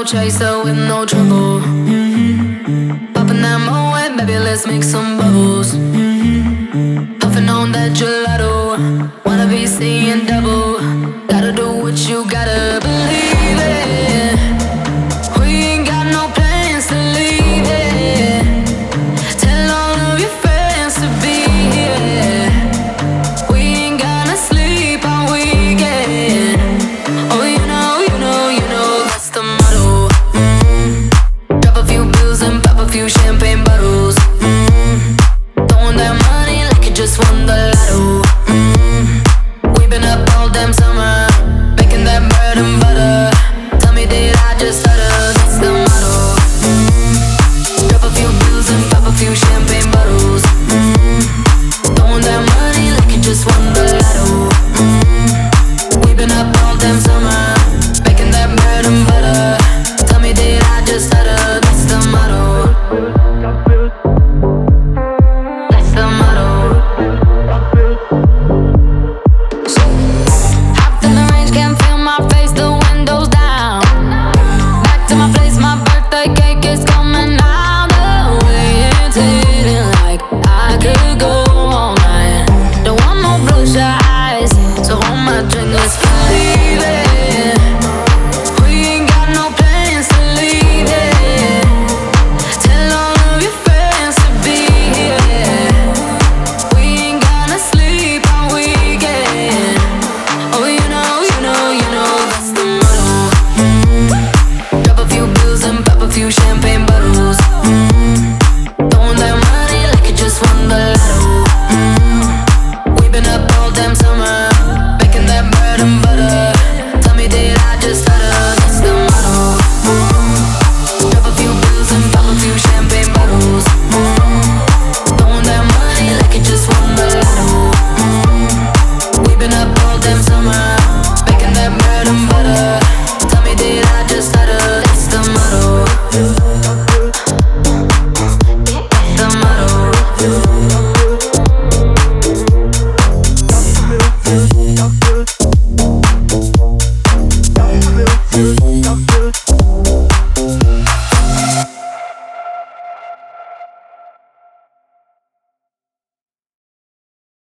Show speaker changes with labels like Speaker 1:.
Speaker 1: chaser with no trouble. Popping that moe, baby, let's make some bubbles. Puffing on that gelato, wanna be seeing double. Gotta do what you gotta believe it. We ain't got no plans to leave it. Tell all of your friends to be here. We ain't gonna sleep all weekend. Oh, you know that's the motto. Drop a few bills and pop a few champagne bottles. Throwing that money like you just won the lotto.